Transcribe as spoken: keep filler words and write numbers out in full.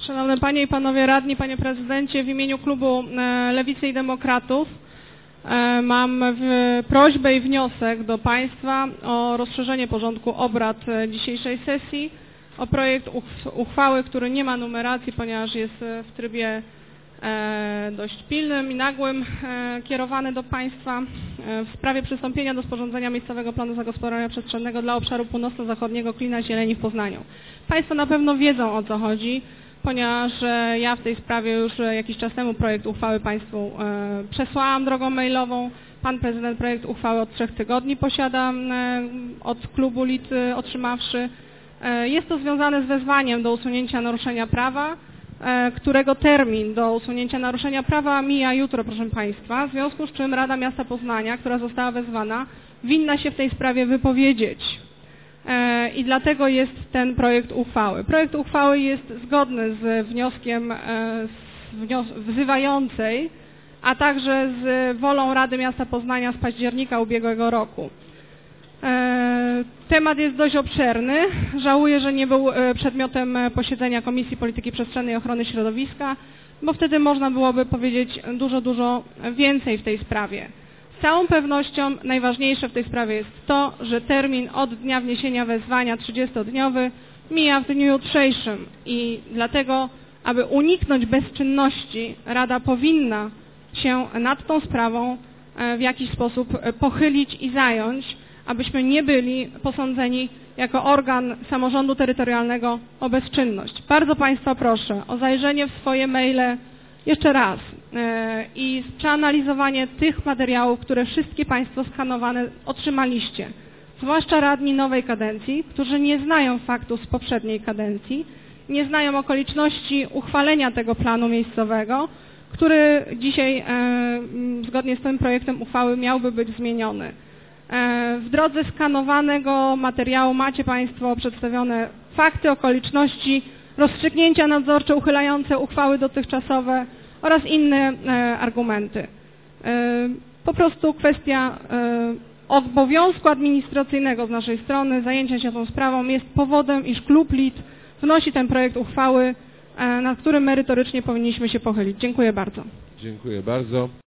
Szanowne Panie i Panowie Radni, Panie Prezydencie, w imieniu klubu Lewicy i Demokratów mam prośbę i wniosek do Państwa o rozszerzenie porządku obrad dzisiejszej sesji o projekt uchwały, który nie ma numeracji, ponieważ jest w trybie dość pilnym i nagłym, kierowany do Państwa w sprawie przystąpienia do sporządzenia miejscowego planu zagospodarowania przestrzennego dla obszaru północno-zachodniego Klina Zieleni w Poznaniu. Państwo na pewno wiedzą, o co chodzi, ponieważ ja w tej sprawie już jakiś czas temu projekt uchwały Państwu przesłałam drogą mailową. Pan prezydent projekt uchwały od trzech tygodni posiada od klubu L I T otrzymawszy. Jest to związane z wezwaniem do usunięcia naruszenia prawa, którego termin do usunięcia naruszenia prawa mija jutro, proszę Państwa, w związku z czym Rada Miasta Poznania, która została wezwana, winna się w tej sprawie wypowiedzieć. I dlatego jest ten projekt uchwały. Projekt uchwały jest zgodny z wnioskiem wzywającej, a także z wolą Rady Miasta Poznania z października ubiegłego roku. Temat jest dość obszerny. Żałuję, że nie był przedmiotem posiedzenia Komisji Polityki Przestrzennej i Ochrony Środowiska, bo wtedy można byłoby powiedzieć dużo, dużo więcej w tej sprawie. Z całą pewnością najważniejsze w tej sprawie jest to, że termin od dnia wniesienia wezwania trzydziestodniowy mija w dniu jutrzejszym i dlatego, aby uniknąć bezczynności, Rada powinna się nad tą sprawą w jakiś sposób pochylić i zająć, abyśmy nie byli posądzeni jako organ samorządu terytorialnego o bezczynność. Bardzo Państwa proszę o zajrzenie w swoje maile jeszcze raz i przeanalizowanie tych materiałów, które wszystkie Państwo skanowane otrzymaliście, zwłaszcza radni nowej kadencji, którzy nie znają faktów z poprzedniej kadencji, nie znają okoliczności uchwalenia tego planu miejscowego, który dzisiaj zgodnie z tym projektem uchwały miałby być zmieniony. W drodze skanowanego materiału macie Państwo przedstawione fakty, okoliczności, rozstrzygnięcia nadzorcze uchylające uchwały dotychczasowe oraz inne argumenty. Po prostu kwestia obowiązku administracyjnego z naszej strony zajęcia się tą sprawą jest powodem, iż klub L I T wnosi ten projekt uchwały, nad którym merytorycznie powinniśmy się pochylić. Dziękuję bardzo. Dziękuję bardzo.